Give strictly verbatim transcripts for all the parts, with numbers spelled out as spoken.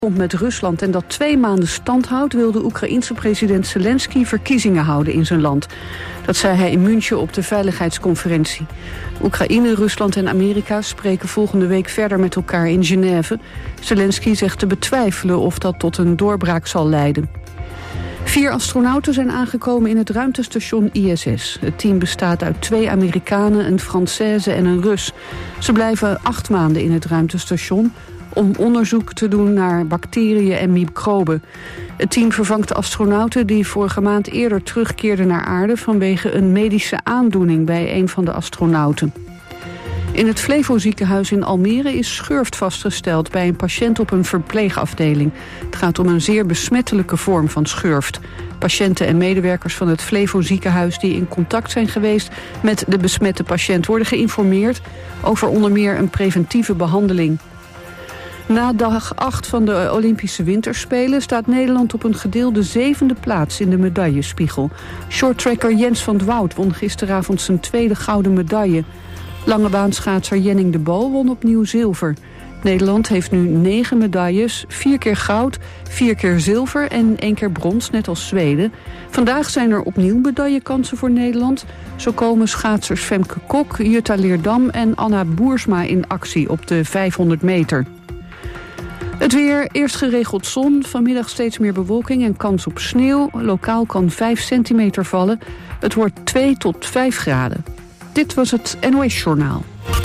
komt met Rusland en dat twee maanden stand houdt, wil de Oekraïense president Zelensky verkiezingen houden in zijn land. Dat zei hij in München op de veiligheidsconferentie. Oekraïne, Rusland en Amerika spreken volgende week verder met elkaar in Genève. Zelensky zegt te betwijfelen of dat tot een doorbraak zal leiden. Vier astronauten zijn aangekomen in het ruimtestation I S S. Het team bestaat uit twee Amerikanen, een Française en een Rus. Ze blijven acht maanden in het ruimtestation om onderzoek te doen naar bacteriën en microben. Het team vervangt de astronauten die vorige maand eerder terugkeerden naar aarde vanwege een medische aandoening bij een van de astronauten. In het Flevo ziekenhuis in Almere is schurft vastgesteld bij een patiënt op een verpleegafdeling. Het gaat om een zeer besmettelijke vorm van schurft. Patiënten en medewerkers van het Flevo ziekenhuis die in contact zijn geweest met de besmette patiënt worden geïnformeerd over onder meer een preventieve behandeling. Na dag acht van de Olympische Winterspelen staat Nederland op een gedeelde zevende plaats in de medaillespiegel. Shorttracker Jens van 't Woud won gisteravond zijn tweede gouden medaille. Langebaanschaatser Jenning de Boo won opnieuw zilver. Nederland heeft nu negen medailles, vier keer goud, vier keer zilver en één keer brons, net als Zweden. Vandaag zijn er opnieuw medaillekansen voor Nederland. Zo komen schaatsers Femke Kok, Jutta Leerdam en Anna Boersma in actie op de vijfhonderd meter. Het weer, eerst geregeld zon, vanmiddag steeds meer bewolking en kans op sneeuw. Lokaal kan vijf centimeter vallen. Het wordt twee tot vijf graden. Dit was het N O S-journaal.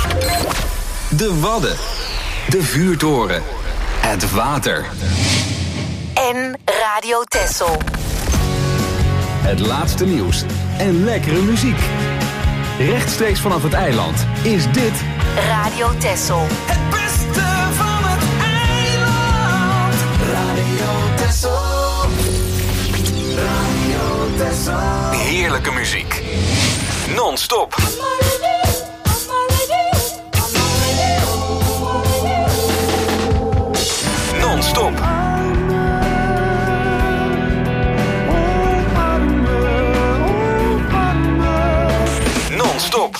De Wadden, de vuurtoren, het water. En Radio Texel. Het laatste nieuws en lekkere muziek. Rechtstreeks vanaf het eiland is dit Radio Texel. Het beste van het eiland. Radio Texel. Radio Texel. heerlijke muziek. Non-stop. Non-stop. Non-stop.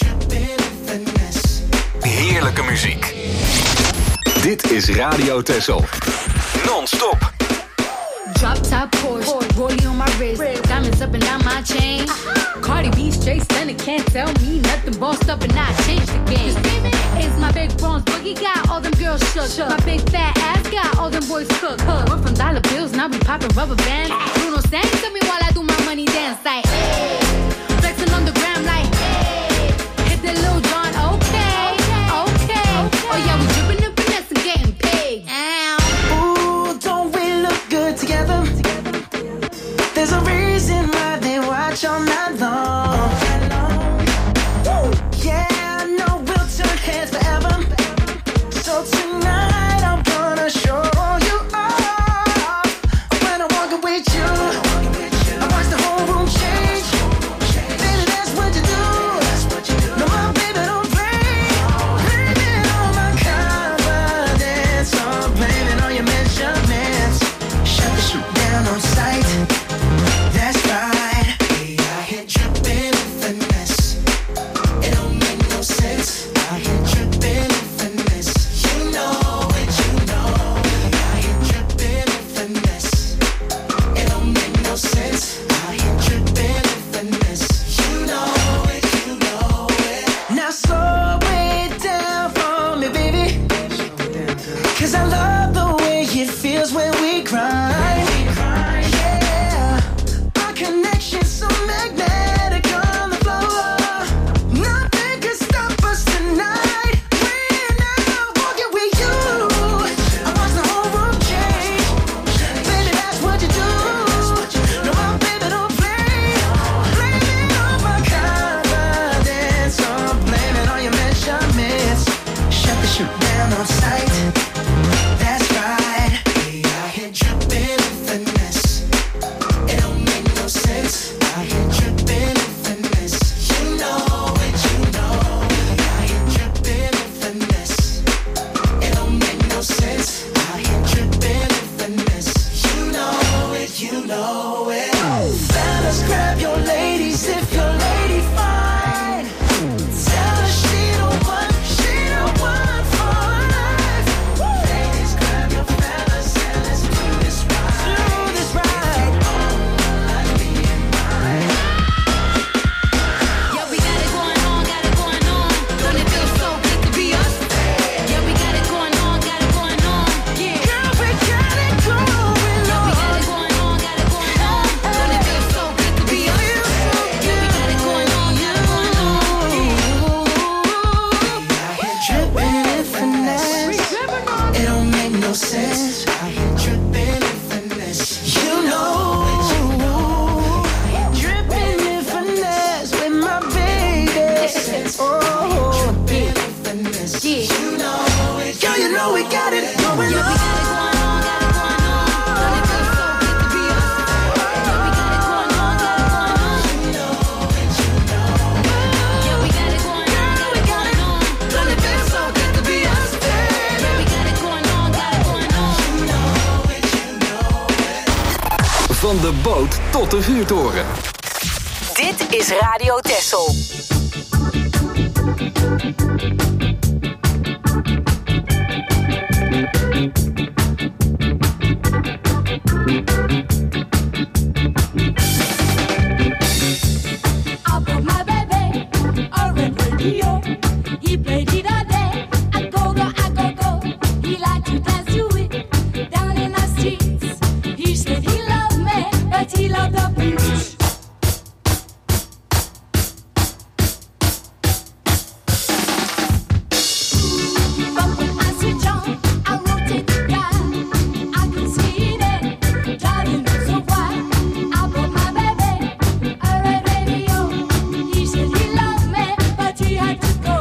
Heerlijke muziek. Dit is Radio Texel. Non-stop. Drop top Porsche, rollie on my wrist, diamonds up and down my chain. Uh-huh. Cardi B straight stunning, can't tell me nothing. Bossed up and I changed the game. It's my big bronze boogie, got all them girls shook. shook. My big fat ass got all them boys cooked. Cook. Went from dollar bills, now we popping rubber bands. Bruno sang to me while I do my money dance like, hey. Flexing on the gram like, hey. Hit that Lil Jon, okay, okay. okay. Oh yeah, we dripping and finesse and getting paid. Ow. Ooh, don't we look good together? There's a reason why they watch all night long. Woo. Yeah, I know we'll turn heads forever. So tonight I'm gonna show you off. When I walk with you, I watch the whole room change. Baby, that's what you do. No, my baby don't play. Blame it on my confidence, or blame it on your measurements. Shut the shit down on sight. That's right. Hey, I hit tripping in finesse. It don't make no sense. I hit tripping in finesse. You know it, you know it. I hit tripping in finesse. It don't make no sense. I hit tripping in finesse. You know it, you know it. Now slow it down for me, baby. Cause I love the way it feels when we grind. Yeah, our connection's so magnetic on the floor. Nothing can stop us tonight. When I'm walking with you, I watch the whole room change. Baby, that's what you do. No, my baby don't play. Blame it on my confidence, or blame it on your measurements. Shut the shit down on sight. That's right. Hey, I hit tripping. Van de boot tot de vuurtoren. Dit is Radio Texel. He played it all day. I go go, I go go. He liked to dance to it down in the streets. He said he loved me, but he loved the blues. But when I switch on, I rotate the dial. I can see it driving me so wild. I bought my baby a red radio. He said he loved me, but he had to go.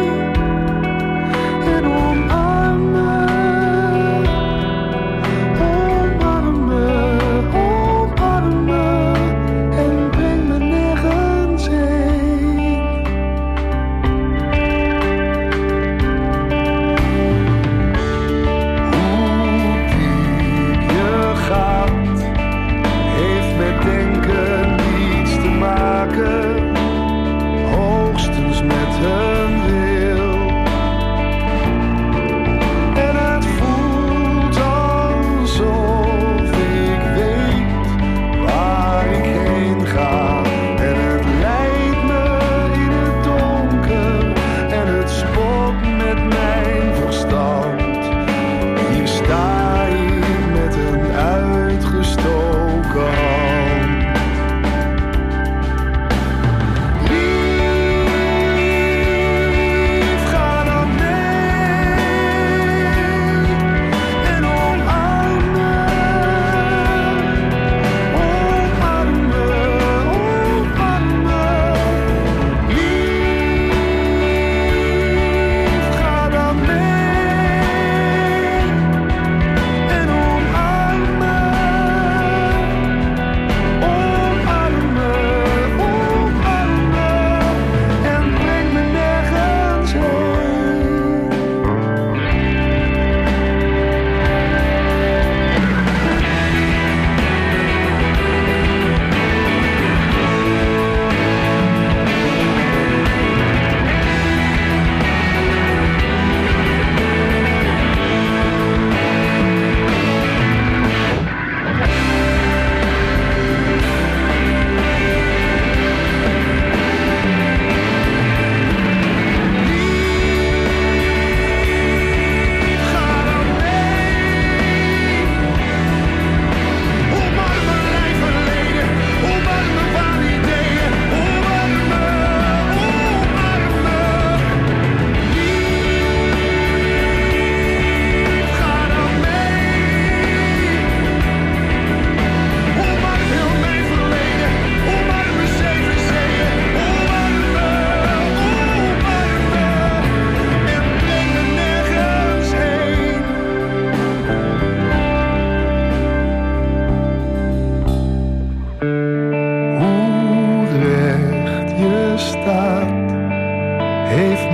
Oh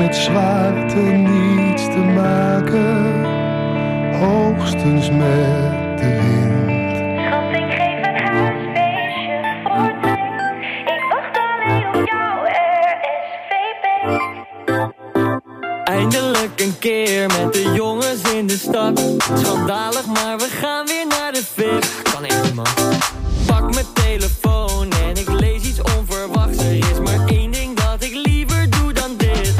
met zwaarte niets te maken, hoogstens met de wind. Schat, ik geef een huisfeestje voor mij. Ik wacht alleen op jou, R S V P. Eindelijk een keer met de jongens in de stad. Schandalig, maar we gaan weer naar de vis. Kan echt niet, man. Pak mijn telefoon en ik lees iets onverwachts. Er is maar één ding dat ik liever doe dan dit.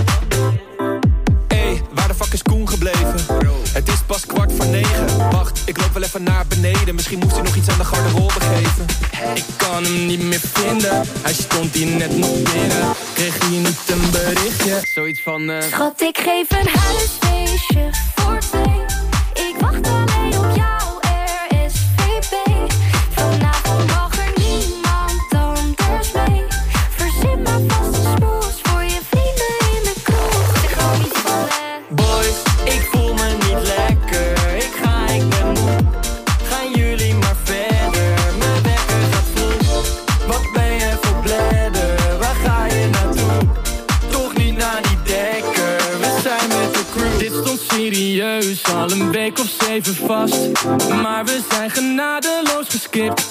Hey, waar de fuck is Koen gebleven? Het is pas kwart voor negen. Wacht, ik loop wel even naar beneden. Misschien moest hij nog iets aan de garderobe geven. Ik kan hem niet meer vinden. Hij stond hier net nog binnen. Kreeg hij niet een berichtje? Zoiets van uh... Schat, ik geef een huisfeestje voor twee. Ik wacht alleen op jou, R S V P. Vanavond mag er niemand anders mee. Verzin maar vast een smoes voor je vrienden in de kroeg. Zeg gewoon niet van hè. Boys, ik voel me niet lekker. Ik ga, ik ben moe. Gaan jullie maar verder. Mijn wekker gaat vroeg. Wat ben je voor bladder? Waar ga je naartoe? Toch niet naar die dekker. We zijn met de crew. Dit stond serieus, al een week of zeven vast. Maar we zijn genadeloos geskipt.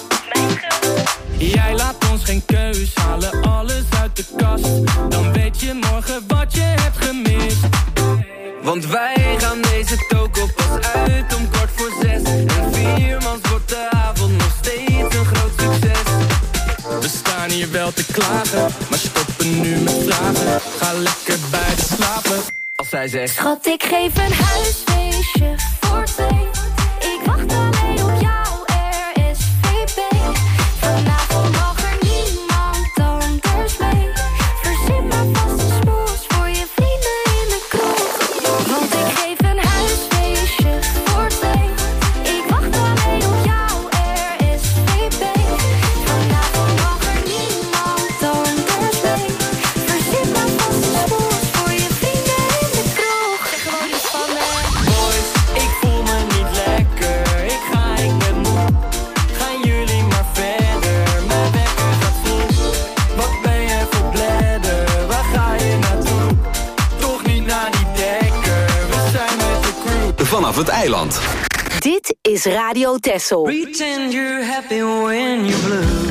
Jij laat ons geen keus, halen alles uit de kast. Dan weet je morgen wat je hebt gemist. Want wij gaan deze toko pas uit om kwart voor zes. En viermans wordt de avond nog steeds een groot succes. We staan hier wel te klagen, maar stoppen nu met vragen. Ga lekker bij de slapen, als zij zegt. Schat, ik geef een huisfeestje voor twee. Ik wacht alleen op jou, R S V P. Vanavond mag er niemand anders mee. Verzin maar vast een smoes voor je vrienden in de kroeg. Want ik geef een huisfeestje voor twee. Ik wacht alleen op jou, R S V P. Vanavond mag er niemand anders mee. Verzin maar vast een smoes voor je vrienden in de kroeg. Zeg gewoon iets van hè. Boys, ik voel me niet lekker. Ik ga, ik ben moe. Gaan jullie maar verder. Mijn wekker gaat vroeg. Wat ben je voor bladder? Waar ga je naartoe? Toch niet naar die dekker. We zijn met de crew. Vanaf het eiland. Dit is Radio Texel. Pretend you're happy when you're blue.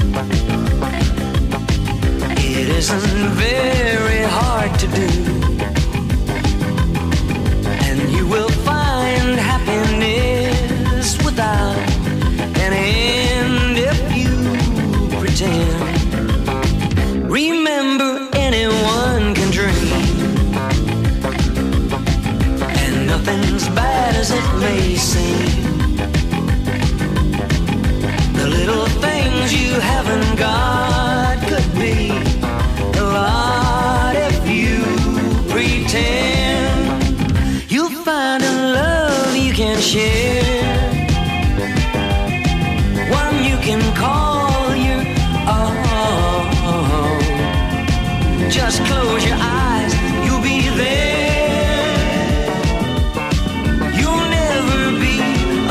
It isn't very hard to do. And you will find happiness without an end if you pretend. Remember, anyone can dream. And nothing's bad as it may seem. The little things you haven't got could be a lot if you pretend. You'll find a love you can share, one you can call your own. Just close your eyes, you'll be there. You'll never be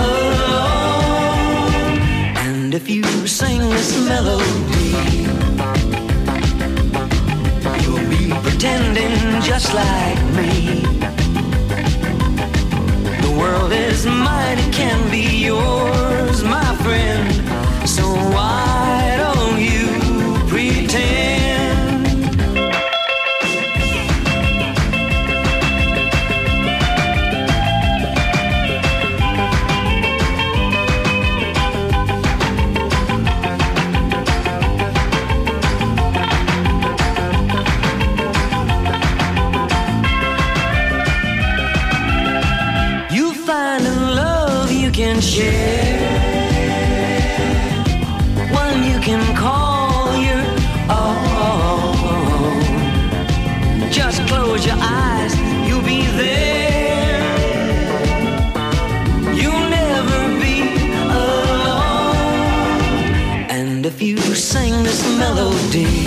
alone. And if you sing this melody, you'll be pretending just like me. The world is mine, it can be yours, my friend. So why don't you pretend? You find a love you can share, one you can call your own. Just close your eyes, you'll be there. You'll never be alone. And if you sing this melody,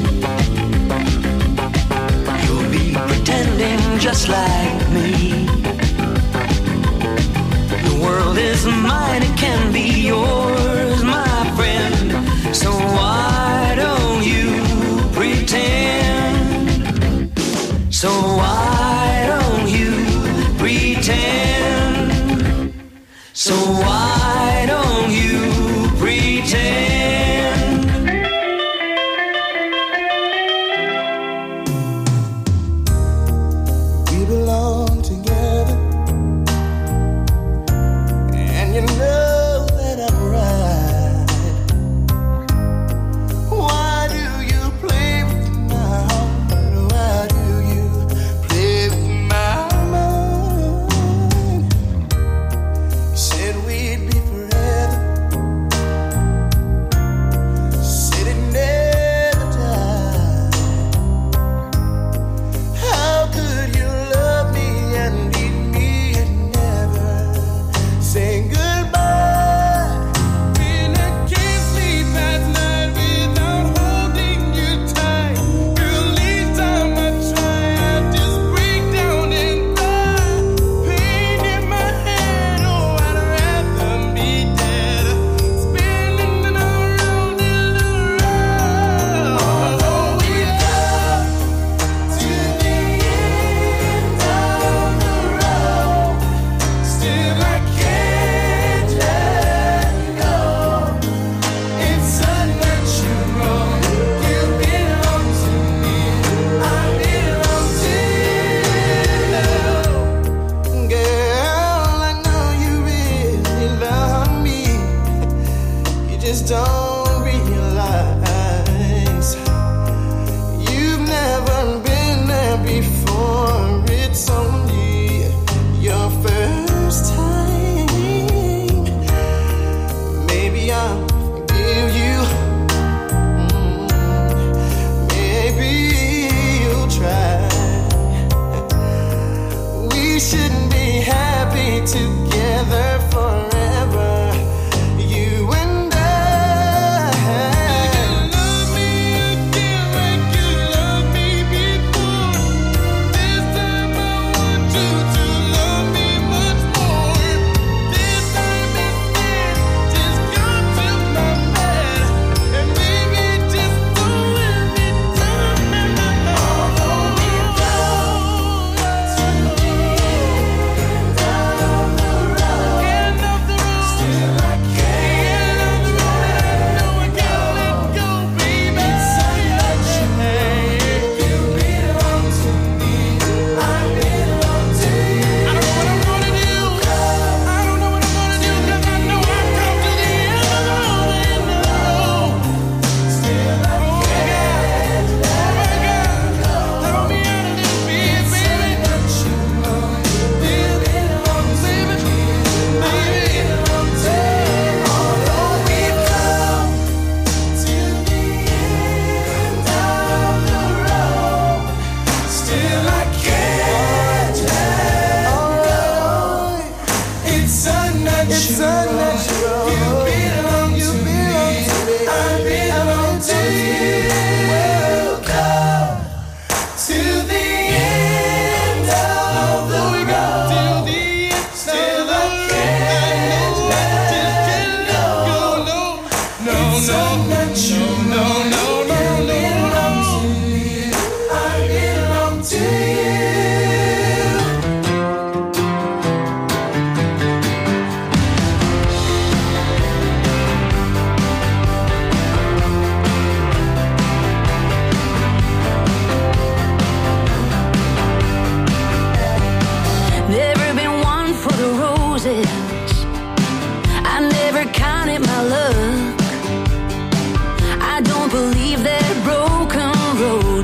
you'll be pretending just like me. The world is mine, it can be yours, my friend. So why don't you pretend? So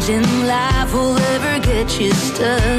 things in life will ever get you stuck.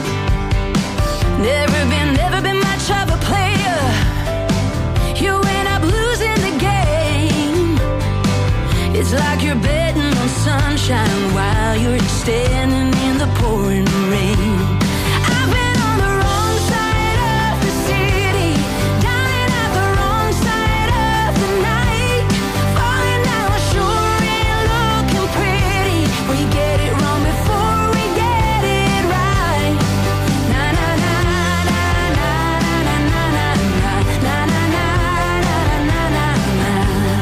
Never been, never been much of a player. You end up losing the game. It's like you're betting on sunshine while you're standing in the pouring rain. I've been on the wrong side of the city, dying at the wrong side of the night, falling down the shore and looking pretty. We get it wrong before we get it right. Na na na na na na na na na na na na na na na na.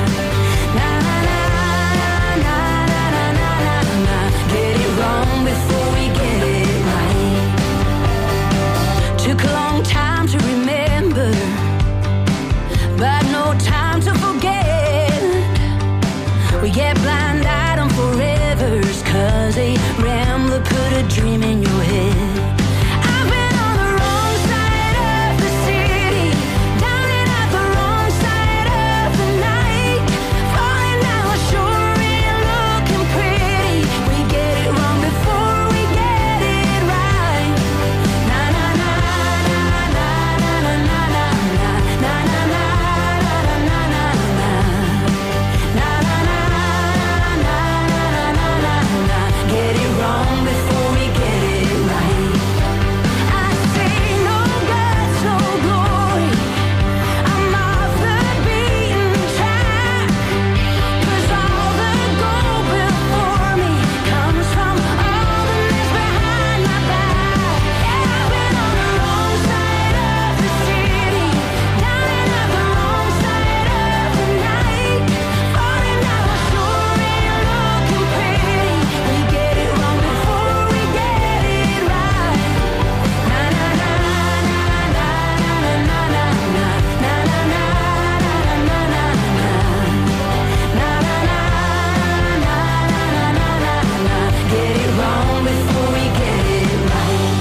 Get it wrong before we get it right. Took a long time to remember, but no time to forget. We get blind-eyed on forevers, cause a rambler put a dream in your head. I've been on the wrong side of the city, dying at the wrong side of the night, falling down the shore and looking pretty. We get it wrong before we get it right. Na na na na na na na na na na na na na na na na. Na na na na na na na. Get it wrong before we get it right. I say no guts, no glory. I'm off the beaten track, 'cause all the gold before me comes from all the mess behind my back. Yeah, I've been on the wrong side of the city, dying at the wrong side of the night, falling down the shore and looking pretty. We get it wrong before we get it right. Na na na na na na na na na na na na na na na na. Na na na na na na na na. Get it wrong before we get it right.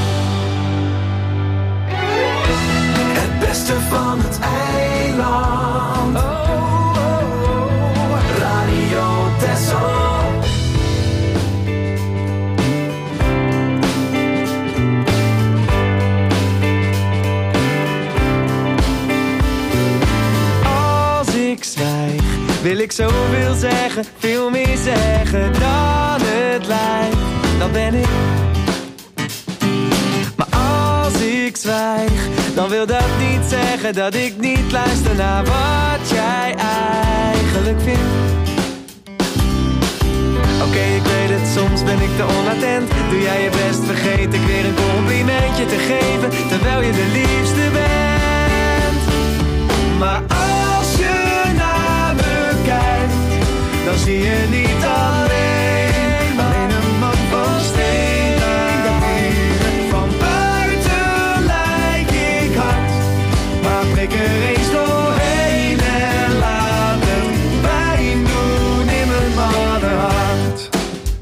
Het beste van het eiland. Oh, oh, oh. Radio Texel. Als ik zwijg, wil ik zoveel zeggen, veel meer zeggen dan het lijkt. Dan ben ik. Maar als ik zwijg, dan wil dat niet zeggen dat ik niet luister naar wat jij eigenlijk vindt. Oké, ik weet het, soms ben ik te onattent. Doe jij je best, vergeet ik weer een complimentje te geven, terwijl je de liefste bent. Maar als je naar me kijkt, dan zie je niet alleen maar alleen een man van steen. Van buiten lijk ik hard, maar prik er eens doorheen en laat het pijn doen in mijn mannenhart.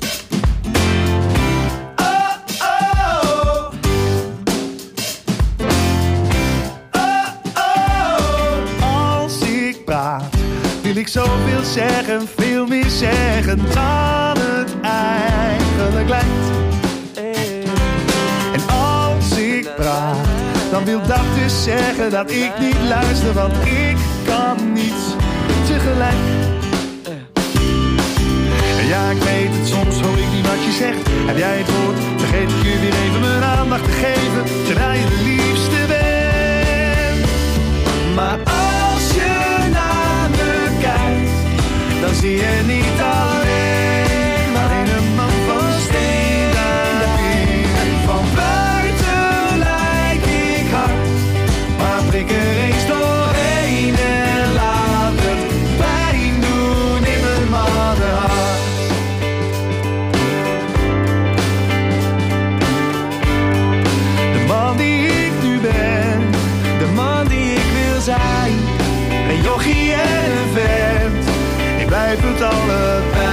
Oh, oh. Oh, oh. Als ik praat, wil ik zoveel zeggen, veel meer zeggen dan het eigenlijk lijkt. En als ik praat, dan wil dat dus zeggen dat ik niet luister, want ik kan niet tegelijk. En ja, ik weet het, soms hoor ik niet wat je zegt. Heb jij het woord, vergeet ik je weer even mijn aandacht te geven, terwijl je de liefste bent. Maar als je naar me kijkt, dan zie je niet alleen maar alleen een man van steen aan de pier. Van buiten lijk ik hard, maar prik er eens doorheen en laat het pijn doen in mijn mannenhart. De man die ik nu ben, de man die ik wil zijn, een jochie en een vent, ik blijf het allebei.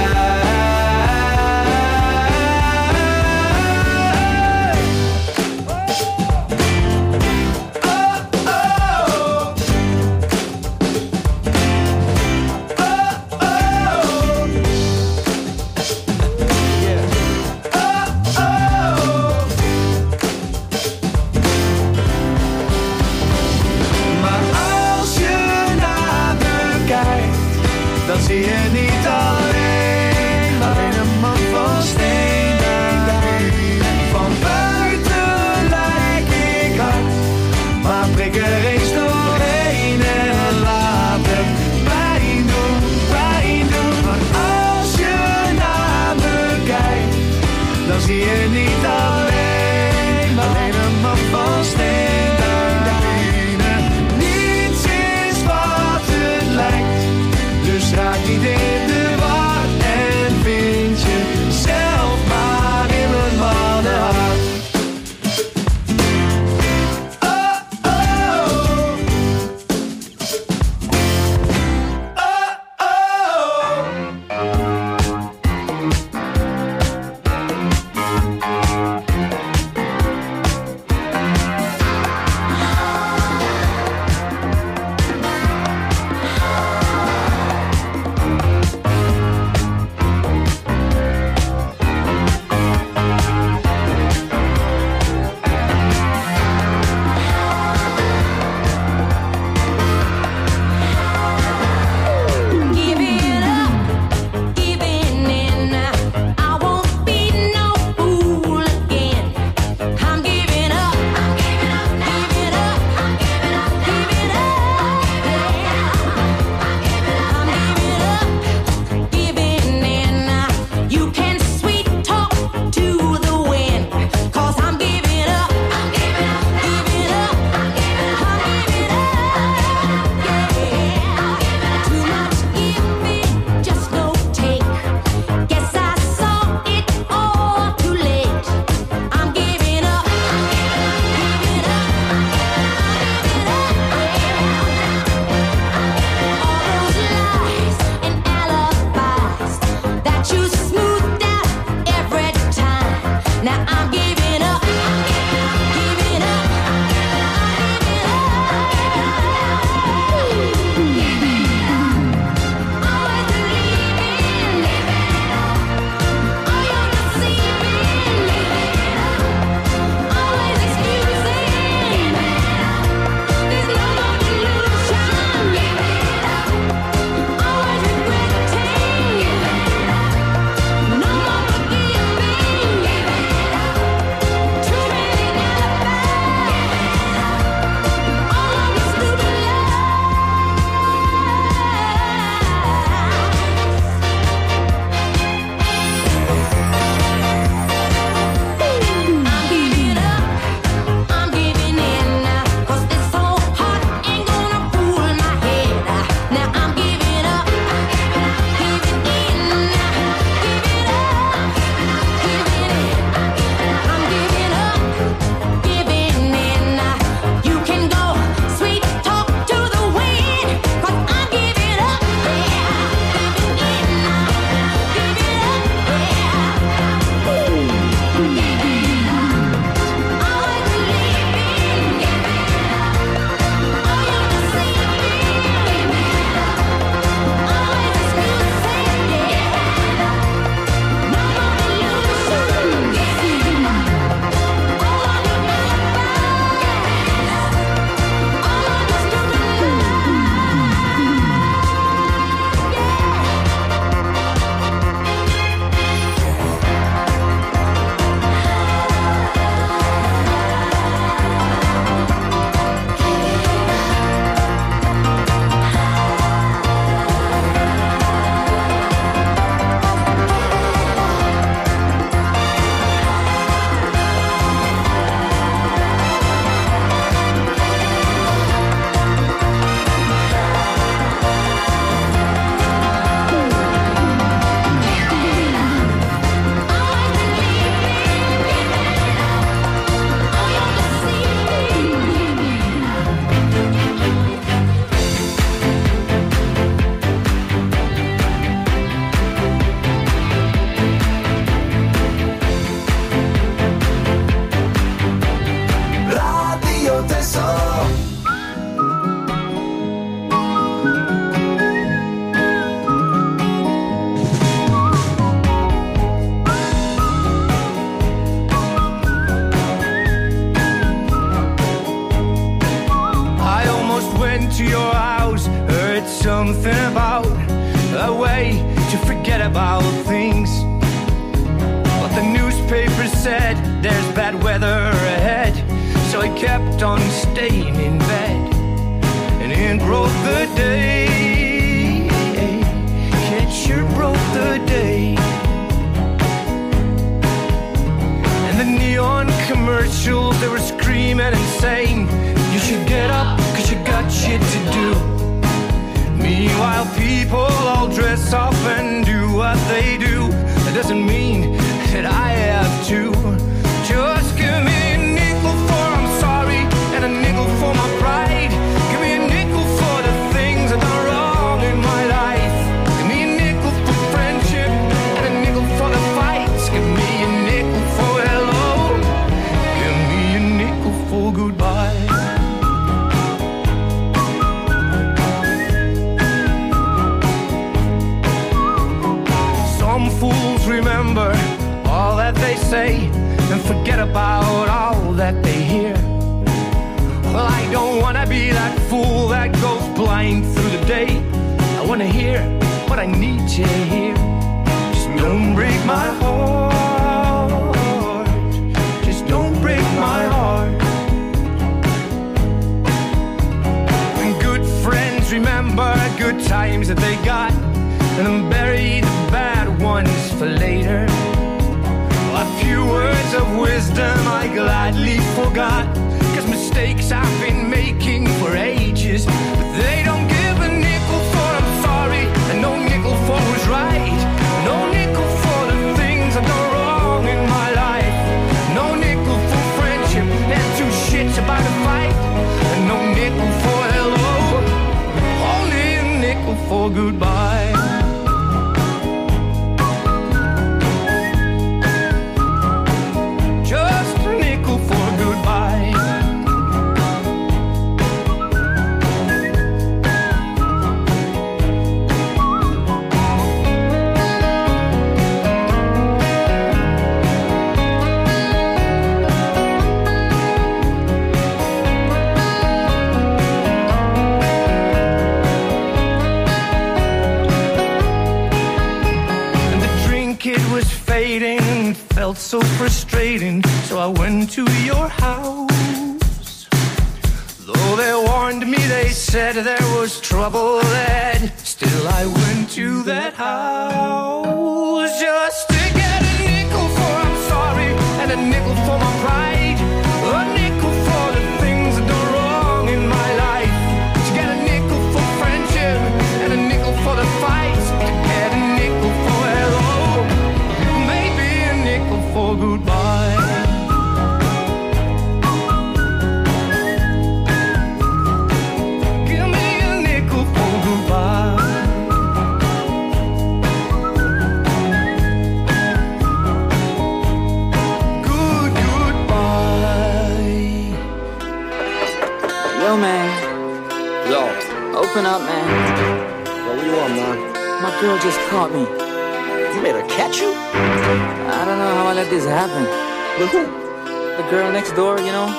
zie je niet alleen, alleen een man van steen daarbinnen. Niets is wat het lijkt, dus raak niet in de war en vind jezelf maar in mijn mannenhart. Oh, oh. something about a way to forget about things. But the newspaper said there's bad weather ahead, so I kept on staying in bed. And in broke the day, it sure broke the day. intellectuals, they were screaming and saying, you should get up, cause you got shit to do. Meanwhile, people all dress up and do what they do. That doesn't mean that I have to. Just give me a nickel for I'm sorry, and a nickel for my pride. Give me a nickel for the things I've done wrong in my life. Give me a nickel for friendship, and a nickel for the fights. Give me a nickel for hello. Give me a nickel for goodbye. Some fools remember all that they say and forget about all that they hear. Well, I don't wanna be that fool that goes blind through the day. I wanna hear what I need to hear. Just don't break my heart. Just don't break my heart. When good friends remember good times that they got and then bury the bad ones for later. A few words of wisdom I gladly forgot, cause mistakes I've been making for ages. But they don't give a nickel for I'm sorry, and no nickel for who's right. No nickel for the things I've done wrong in my life. No nickel for friendship and two shits about a fight. And no nickel for hello, only a nickel for goodbye. Felt so frustrating, so I went to your house. Though they warned me, they said there was trouble ahead, still I went to that house just to get a nickel for I'm sorry, and a nickel for my pride. A nickel for the things I've done wrong in my life. To get a nickel for friendship, and a nickel for the fights. To get a nickel for hello, for goodbye. Give me a nickel for goodbye. Good goodbye. Yo, man. Yo. Open up, man. Yo, what you want, man? My girl just caught me. You made her catch you? I don't know how I let this happen. With who? The girl next door, you know?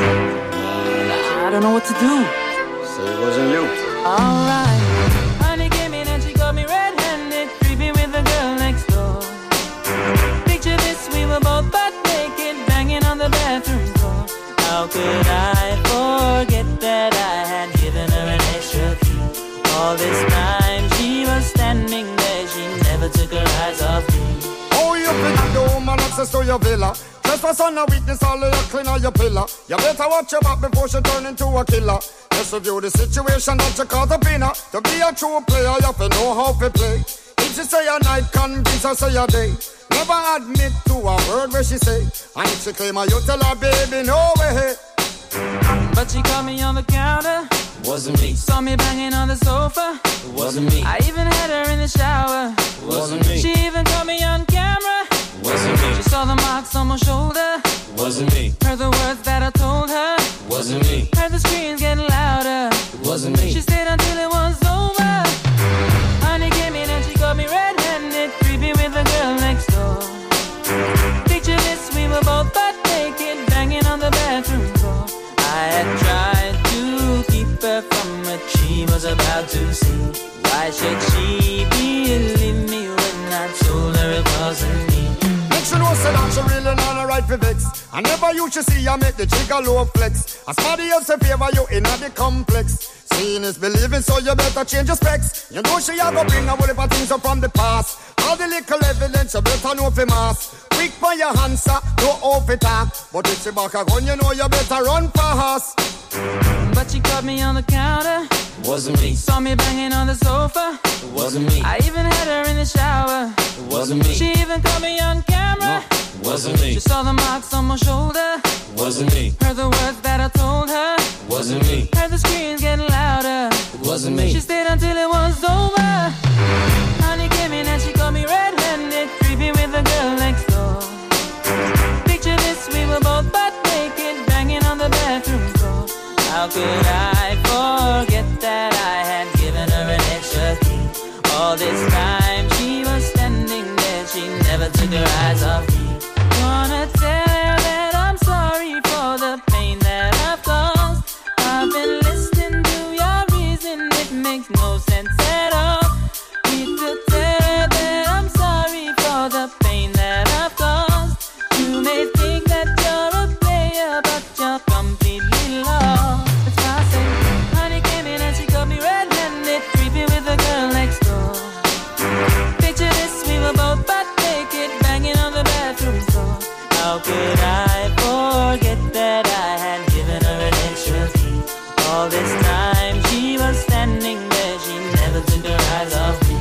I don't know what to do. So it wasn't you. Alright. Honey came in and she got me red-handed, creepy with the girl next door. Picture this, we were both butt naked, banging on the bathroom floor. How could I forget that I had given her an extra key? All this time she was standing there, she never took her eyes off me. Oh, you think the woman access to your villa? Just for son of witness, all of your clean on your pillar. You better watch your back before she turn into a killer. Just review the situation that you caught up in her. To be a true player, you have to know how to play. If she say a night, convince her say a day. Never admit to a word where she say. And if she claim her, you tell her, baby, no way. But she caught me on the counter. Wasn't me. Saw me banging on the sofa. Wasn't me. I even had her in the shower. Wasn't me. She even caught me on camera. Wasn't me. She saw the marks on my shoulder. Wasn't me. Heard the words that I told her. Wasn't me. Heard the screams getting louder. Wasn't me. She stayed until it was over. Honey came in and she got me red-handed, creepy with the girl next door. Picture this, we were both butt naked, banging on the bathroom floor. I had tried to keep her from what she was about to see. Why should she believe me when I told her it wasn't me? Make sure no say that she really not a right for vex. I never used to see her make the jigger low flex. As somebody else in favor you in the complex. Seeing is believing, so you better change your specs. You know she a go bring a whole heap of things up from the past. All the little evidence you better know for mass. quick for your answer, no off it talk. But if she back a gun, you know you better run fast. But she caught me on the counter. Wasn't me. Saw me banging on the sofa. It wasn't me. I even had her in the shower. It wasn't me. She even caught me on camera. It wasn't me. She saw the marks on my shoulder. It wasn't me. Heard the words that I told her. It wasn't me. Heard the screams getting louder. It wasn't me. She stayed until it was over. Honey came in and she caught me red-handed, creepy with the girl next door. Picture this, we were both butt naked, banging on the bathroom floor. How could I forget that I had given her an extra key? All this time she was standing there, she never took her eyes off me. Wanna tell her that I'm sorry for the pain that I've caused. I've been listening to your reason, it makes no sense at all. Need to tell her that I'm sorry for the pain that I've caused. You may think that you're a player, but you're completely lost. That's why I say, honey came in and she got me red-handed, creepy with the girl next door. Picture this, we were both butt naked, banging on the bathroom floor. How could I forget that I had given her an extra key? All this time she was standing there, she never took her eyes off me.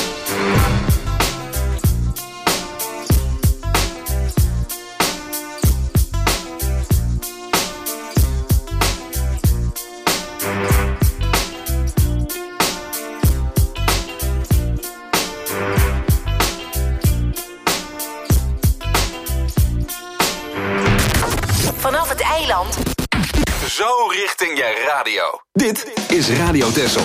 Vanaf het eiland. Zo richting je radio. Dit is Radio Texel.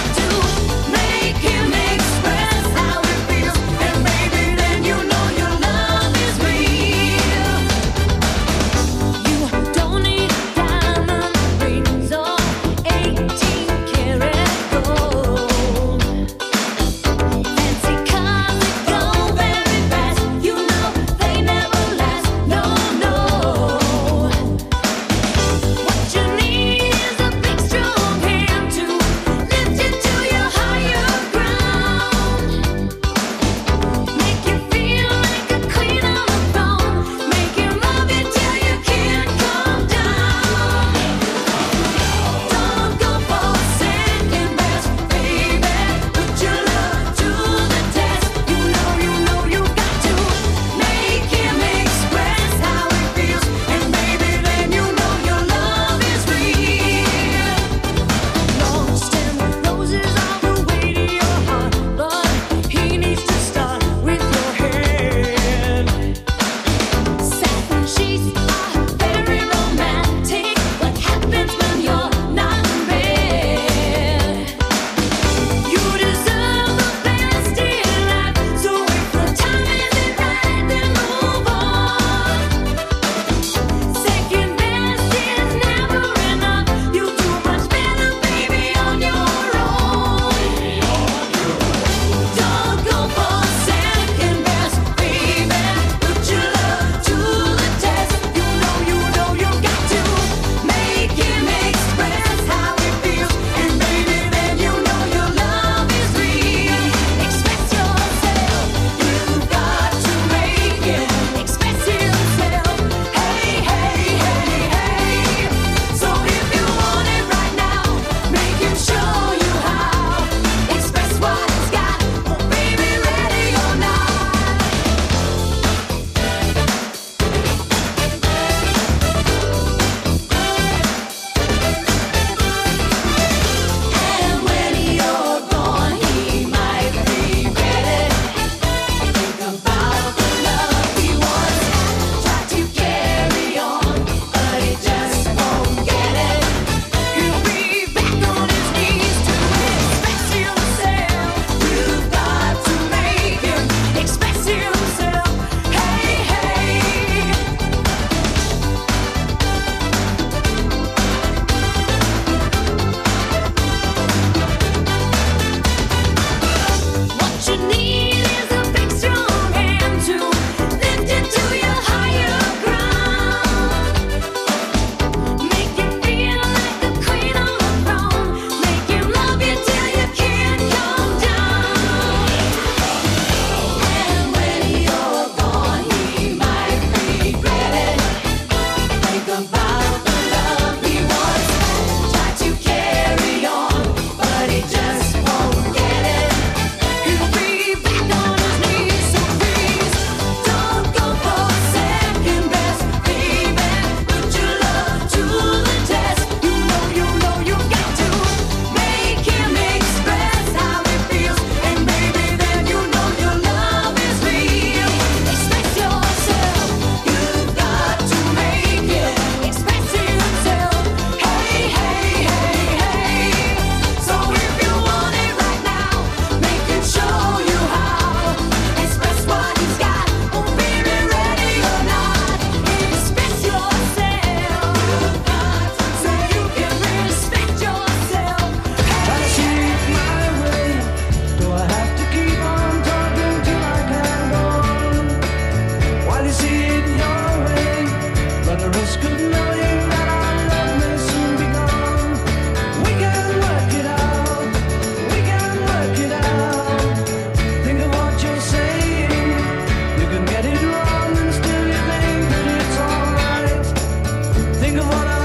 You know you love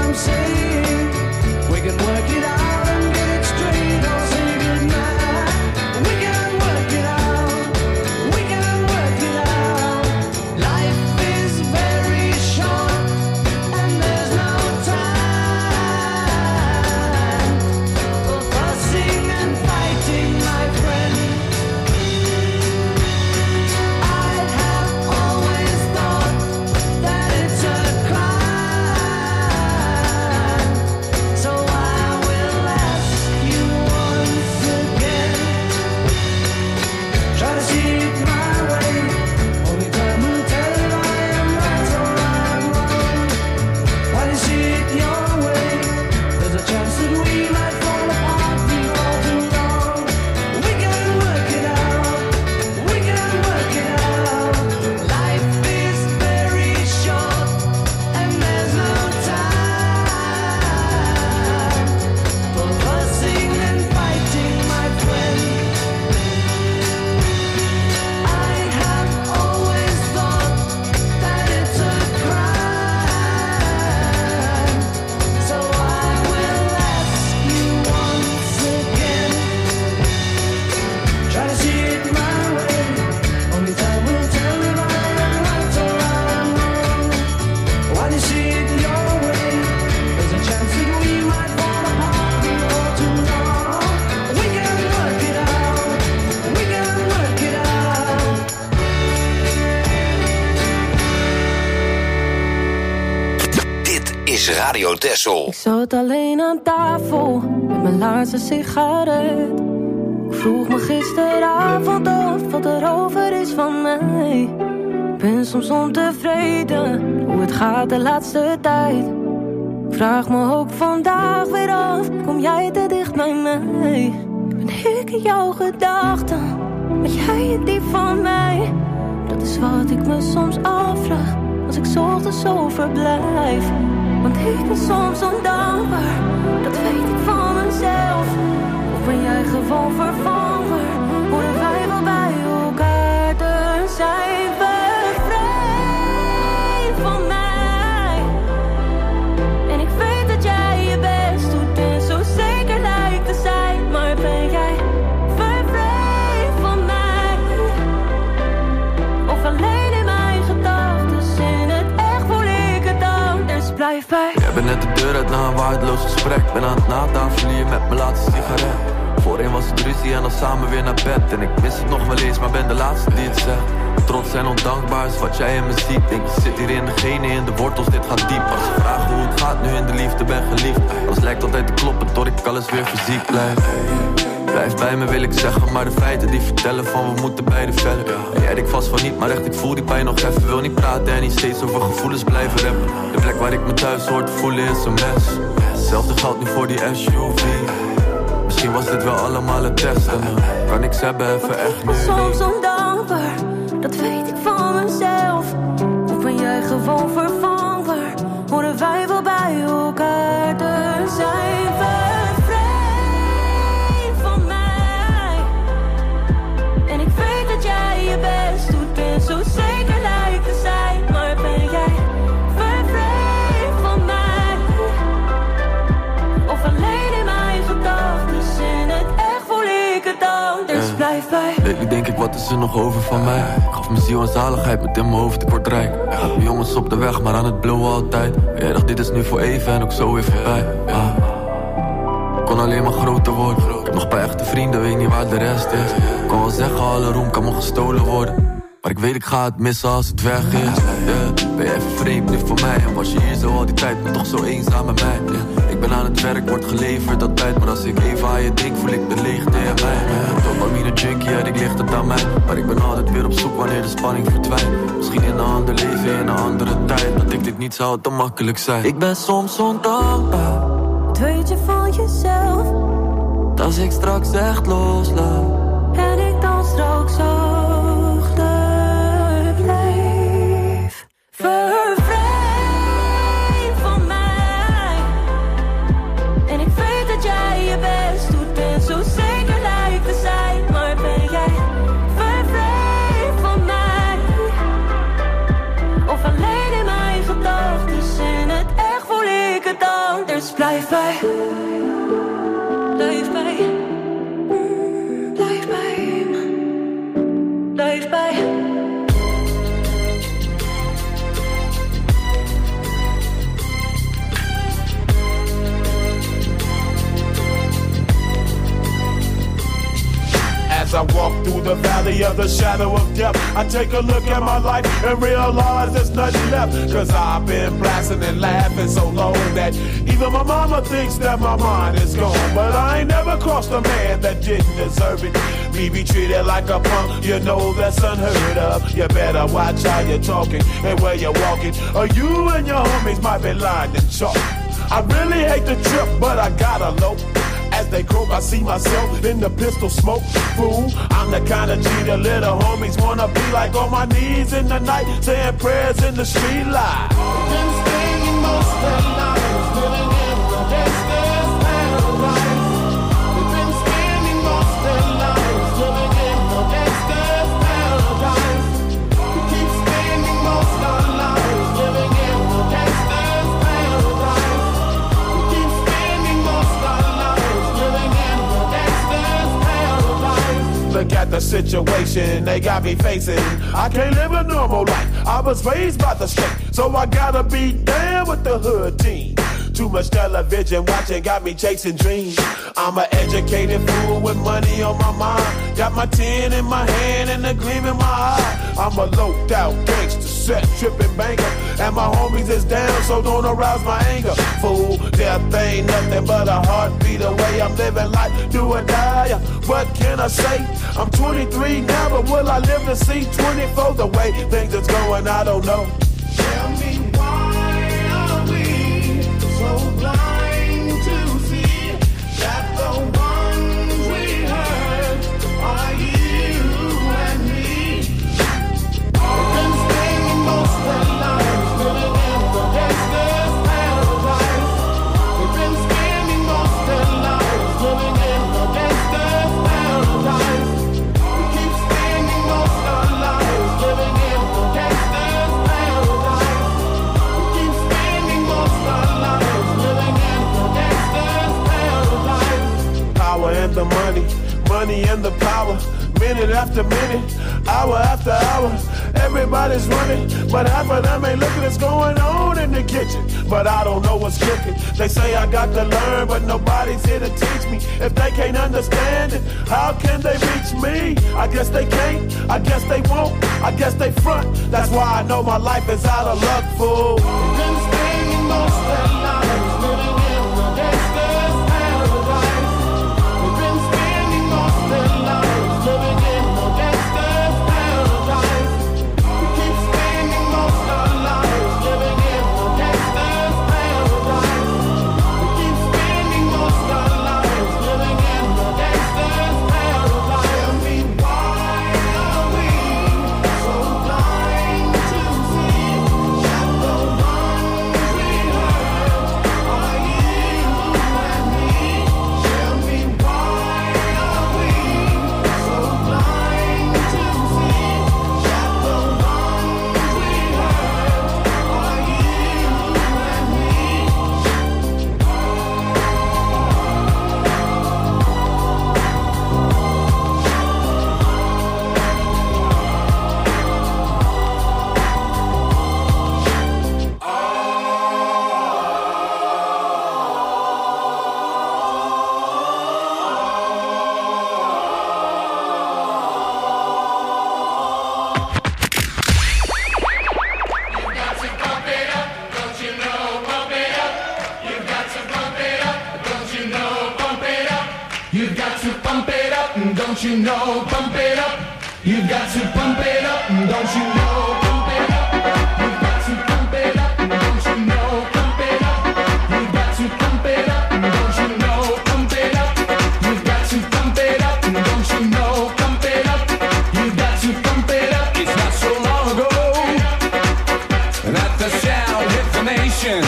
I'm saying. We can work it out and get it straight or say goodnight. We can work it out, we can work it out. Life is very short and there's no time for fussing and fighting, my friend. I have always thought that it's a crime, so I will ask you once again. Try to see it my way. Only time will tell if I am right or I'm wrong. Why do you see it your way? There's a chance that we might fall apart before too long. We can work it out, we can work it out. Life is very short and there's no time for fussing and fighting, my friend. I have always thought that it's a crime, so I will ask you once again. Try to see it my way. Only time will tell if I am right or I'm wrong. Why do you see it your way? There's a chance that we might fall apart before too long. We can work it out, we can work it out. Dit is Radio Texel. Ik zat alleen aan tafel met mijn laatste sigaret. Ik vroeg me gisteravond af wat er over is van mij. Ik ben soms ontevreden hoe het gaat de laatste tijd. Ik vraag me ook vandaag weer af, kom jij te dicht bij mij? Ben ik in jouw gedachten, ben jij het diep van mij? Dat is wat ik me soms afvraag, als ik 's ochtends zo verblijf. Want ik ben soms ondankbaar, dat weet ik van mezelf. Of ben jij gewoon vervanger, horen wij wel bij elkaar te zijn. Bevrijd van mij. En ik weet dat jij je best doet en zo zeker lijkt te zijn. Maar ben jij bevrijd van mij? Of alleen in mijn gedachten, in het echt voel ik het dan. Dus blijf bij. Jij bent net de deur uit na een waardeloos gesprek. Ben aan het natafelen hier met mijn laatste sigaret. Voorheen was het ruzie en dan samen weer naar bed. En ik mis het nog wel eens, maar ben de laatste die het zegt. Trots en ondankbaar is wat jij in me ziet. Denk je zit hier in de genen, in de wortels, dit gaat diep. Als ze vragen hoe het gaat, nu in de liefde ben geliefd. Alles lijkt altijd te kloppen, tot ik alles weer fysiek blijf. Blijf bij me wil ik zeggen, maar de feiten die vertellen van we moeten beide verder. En jij denkt vast van niet, maar echt ik voel die pijn nog even. Wil niet praten en niet steeds over gevoelens blijven rappen. De plek waar ik me thuis hoor te voelen is een mes. Hetzelfde geldt nu voor die S U V. Misschien was dit wel allemaal een test en dan kan ik ze hebben even echt nu Ik ben soms niet. ondankbaar, dat weet ik van mezelf. Of ben jij gewoon vervangbaar, horen wij wel bij elkaar te zijn. Bevrijd van mij. En ik weet dat jij je best doet en zo zeker lijkt te zijn. Maar ben jij bevrijd van mij? Of alleen in mijn gedachten, in het echt voel ik het dan. Dus blijf bij. Lately denk ik, wat is er nog over van mij? Ik gaf mijn ziel en zaligheid met in mijn hoofd, ik word rijk. Had mijn jongens op de weg, maar aan het blowen altijd. Jij dacht dit is nu voor even en ook zo weer voorbij. Ah. Ik kon alleen maar groter worden. Ik heb nog een paar echte vrienden, weet niet waar de rest is. Ik kan wel zeggen, alle roem kan me gestolen worden. Maar ik weet ik ga het missen als het weg is. Yeah. Ben je even vreemd nu voor mij? En was je hier zo al die tijd, maar toch zo eenzaam met mij? Yeah. Ik ben aan het werk, word geleverd altijd. Maar als ik even aan je denk, voel ik de leegte in mij. Dopamine junkie, ja, ik ligt het aan mij. Maar ik ben altijd weer op zoek wanneer de spanning verdwijnt. Misschien in een ander leven, in een andere tijd. Dat ik dit niet zou te makkelijk zijn. Ik ben soms ondankbaar, Dat weet je van jezelf. als ik straks echt loslaat. En ik dan straks achterblijf. Bevrijd van mij. En ik weet dat jij je best doet en zo zeker lijkt te zijn. Maar ben jij bevrijd van mij? Of alleen in mijn gedachten, in het echt voel ik het dan. Blijf bij. Blijf bij. Mm, blijf bij. Blijf bij. As I walk through the valley of the shadow of death, I take a look at my life and realize there's nothing left. Cause I've been blasting and laughing so long that even my mama thinks that my mind is gone. But I ain't never crossed a man that didn't deserve it. Me be treated like a punk, you know that's unheard of. You better watch how you're talking and where you're walking, or you and your homies might be lying and chalk. I really hate the trip, but I gotta low. As they croak, I see myself in the pistol smoke. Fool, I'm the kind of G the little homies wanna be like, on my knees in the night, saying prayers in the street light. Been spending most of their lives living in the gangster's paradise. They've been spending most of their lives living in the gangster's paradise. We keep spending most of our lives living in the gangster's paradise. We keep spending most of our lives living in the gangster's paradise. Look at the situation they got me facing. I can't live a normal life. I was raised by the state, so I gotta be down with the hood team. Too much television watching got me chasing dreams. I'm an educated fool with money on my mind. Got my tin in my hand and a gleam in my eye. I'm a loped out gangster, set tripping banker, and my homies is down, so don't arouse my anger. Fool, death ain't nothing but a heartbeat away. I'm living life, do or die. What can I say? I'm twenty-three now, but will I live to see twenty-four? The way things is going, I don't know. Tell me why are we so blind to see that the ones we hurt are you and me? We've been spending most of our lives living in the gangster's paradise. We've been spending most of our lives living in the gangster's paradise. We keep spending most of our lives living in the gangster's paradise. We keep spending most of our lives living in the gangster's paradise. Power and the money, money and the power. Minute after minute, hour after hour, everybody's running, but half of them ain't looking what's going on in the kitchen. But I don't know what's cooking. They say I got to learn, but nobody's here to teach me. If they can't understand it, how can they reach me? I guess they can't, I guess they won't, I guess they front. That's why I know my life is out of luck, fool. We've been spending most of our lives living in the gangster's paradise. We've been spending most of our lives living in the gangster's paradise. We keep spending most of our lives living in the gangster's paradise. We keep spending most of our lives living in the gangster's paradise. Tell me why are we so blind to see that the ones we hurt are you and me? Tell me why are we so blind to see that the ones we hurt are you and me? You've got to pump it up, don't you know? Pump it up. You've got to pump it up, don't you know? Pump it up. You've got to pump it up, don't you know? Pump it up. You've got to pump it up, don't you know? Pump it up. You've got to pump it up, don't you know? Pump it up. You've got to pump it up. It's not so long ago that the sound hit the nation.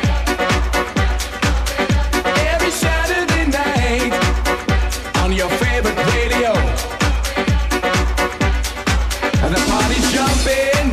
Every Saturday night on your favorite radio, and the party's jumping.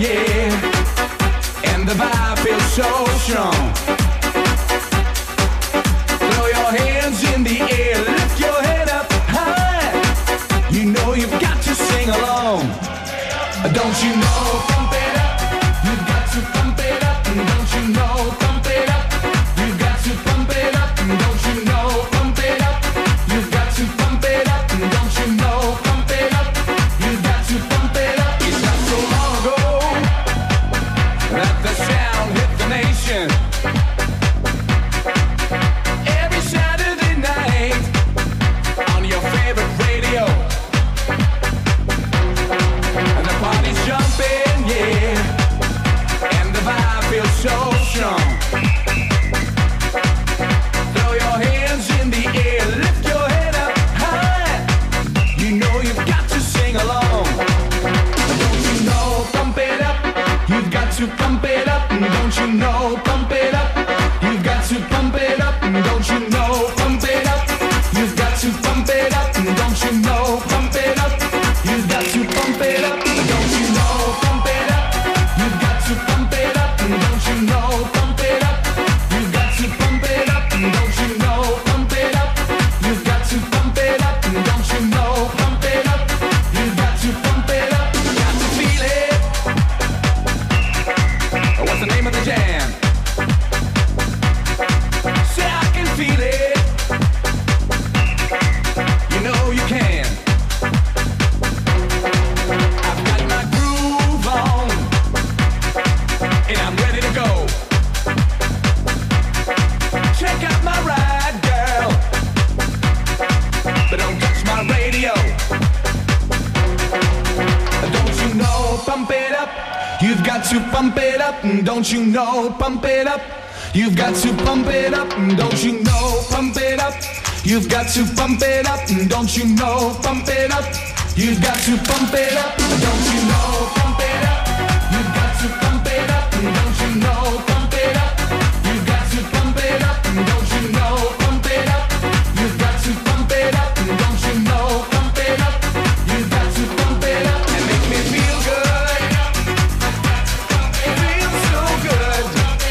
to pump it up, don't you know? Pump it up. You've got to pump it up, don't you know? Pump it up. You've got to pump it up, don't you know? Pump it up. You've got to pump it up, don't you know? Pump it up. You've got to pump it up, don't you know? Pump it up. You've got to pump it up, don't you know? Pump it up. You've got to pump it up, don't you know? Pump it up. You've got to pump it up and make me feel good. It feels so good.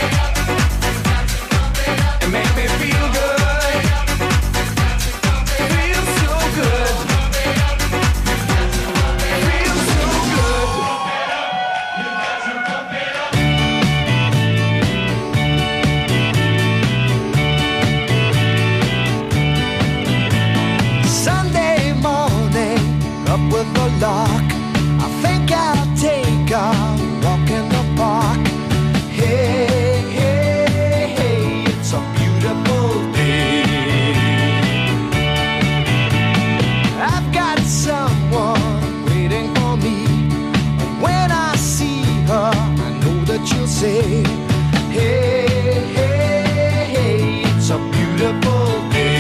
And make me feel good. It feels so good. It feels so good. Sunday morning, up with the lark. I think I'll take a walk in the park. Hey, hey, hey, it's a beautiful day. I've got someone waiting for me. And when I see her, I know that she'll say, hey, hey, hey, it's a beautiful day.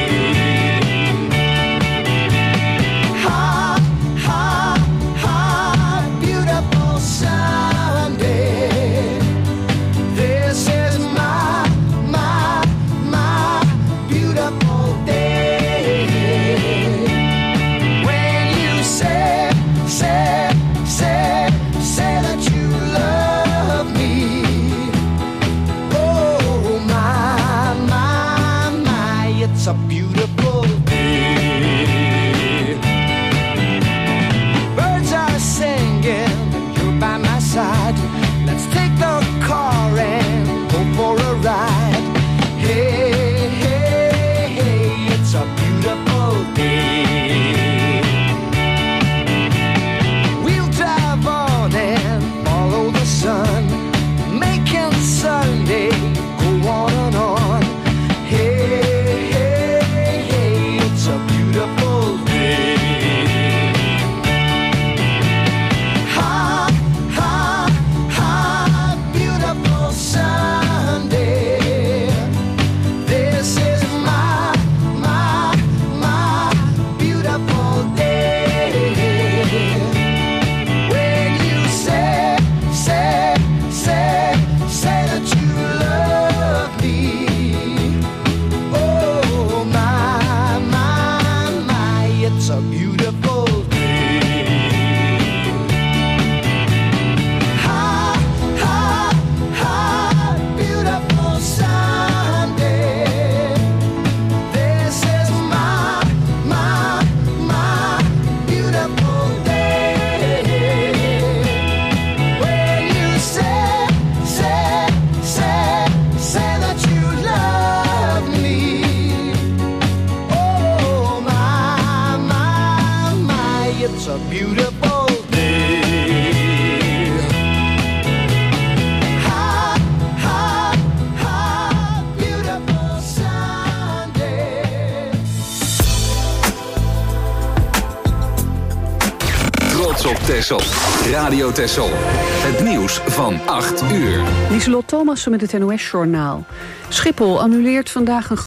Ha, ha, ha, beautiful Sunday. This is my, my, my beautiful day. When you say, say, say, say that you love me. Oh, my, my, my, it's a beautiful day. Birds are singing and you're by my side. Let's take the car and go for a ride. Hey, hey, hey, it's a beautiful day. We'll drive on and follow the sun, making Sunday go on and on. Hey, hey, hey, it's a beautiful day. Ha, ha, ha, beautiful Sunday. This is my, my, my beautiful day. When you say, say, say, say that you love me. Oh, my, my, my, it's a beautiful day. Ha, ha, ha, beautiful Sunday. This is my, my, my beautiful day. When you say, say, say, say that you love me. Oh, my, my, my, it's a beautiful day. Ha, ha, ha, beautiful Sunday. Trots op Texel. Radio Texel. Het nieuws van acht uur. Lieselot Thomassen met het N O S-journaal. Schiphol annuleert vandaag een